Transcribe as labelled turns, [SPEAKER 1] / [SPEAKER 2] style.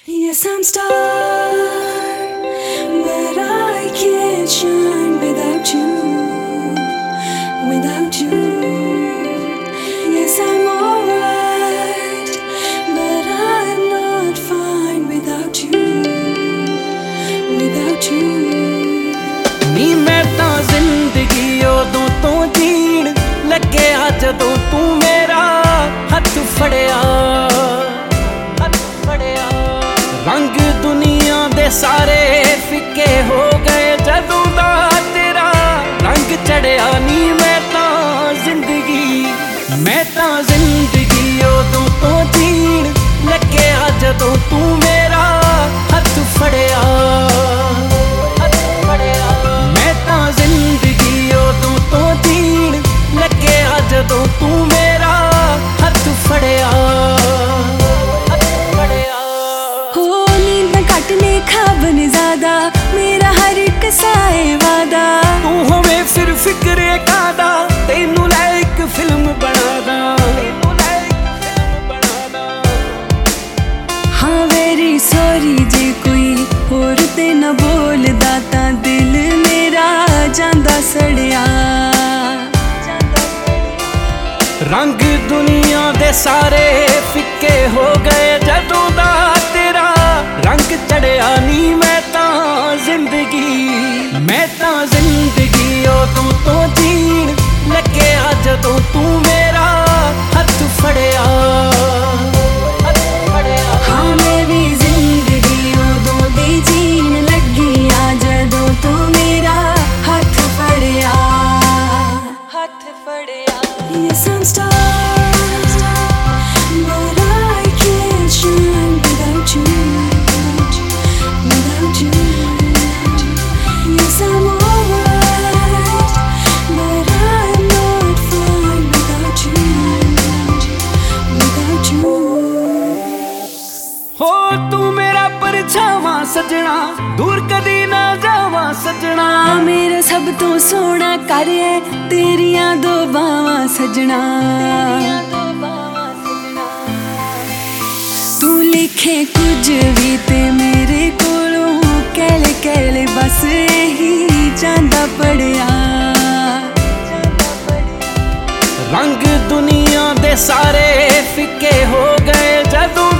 [SPEAKER 1] Yes, I'm star, but I can't shine without you, without you. Yes, I'm alright, but I'm not fine without you, without you.
[SPEAKER 2] नी मैं तां जिंदगी उदों तो जीण लग्या जदों तू मेरा हथ फड़िया रंग दुनिया दे सारे फिके हो गए जदों दा तेरा रंग चढ़िया नी मैं तां जिंदगी उदों तो जीण लग्या जदों तू मेरा हथ फड़िया जदों तू मेरा हथ फड़िया
[SPEAKER 1] हो नींद कटने ख्वाब ने ज्यादा मेरा हर एक साए वादा
[SPEAKER 2] तू होवे फिर फिक्रे कादा तेनू लाइक फिल्म बनादा
[SPEAKER 1] हाँ वेरी सॉरी जे कोई होर ते न बोलदा तां दिल मेरा जांदा सड़िया
[SPEAKER 2] रंग दुनिया दे सारे फिके हो गए जदों दा तेरा रंग चढ़िया नी मैं तां जिंदगी उदों तो जीण लग्या जदों तू मेरा हथ फड़िया
[SPEAKER 1] हाँ मैं भी जिंदगी उदों दी जीण लगी आ जदों तू मेरा हथ फड़िया Yes, I'm star, but I can't shine without you, without you. Yes, I'm alright, but I'm not fine without you, without you.
[SPEAKER 2] हो तू मेरा परछावां सजना दूर कदी ना जावां सजना
[SPEAKER 1] मेरा सब तो सोना कर है तेरियां दो बावां सजना तू लिखे कुछ भी ते मेरे कोलों कहले बस यही चांदा पड़िया
[SPEAKER 2] रंग दुनिया दे सारे फिके हो गए जदों